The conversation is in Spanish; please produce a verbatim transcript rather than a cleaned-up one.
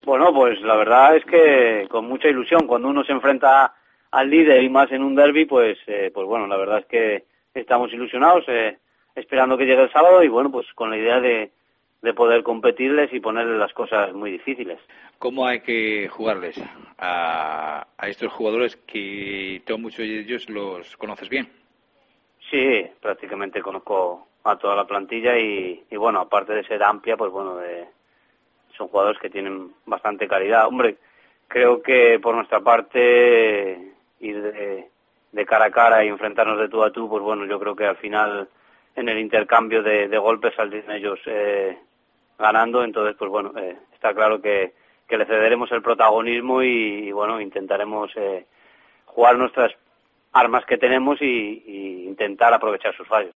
Bueno, pues la verdad es que con mucha ilusión, cuando uno se enfrenta al líder y más en un derbi, pues eh, pues bueno, la verdad es que estamos ilusionados, eh, esperando que llegue el sábado y bueno, pues con la idea de, de poder competirles y ponerles las cosas muy difíciles. ¿Cómo hay que jugarles a, a estos jugadores que tú muchos de ellos los conoces bien? Sí, prácticamente conozco a toda la plantilla y, y bueno, aparte de ser amplia, pues bueno, de, son jugadores que tienen bastante calidad. Hombre, creo que por nuestra parte ir de, de cara a cara y enfrentarnos de tú a tú, pues bueno, yo creo que al final en el intercambio de, de golpes saldrían ellos eh, ganando, entonces pues bueno, eh, está claro que, que le cederemos el protagonismo y, y bueno, intentaremos eh, jugar nuestras armas que tenemos y, y intentar aprovechar sus fallos.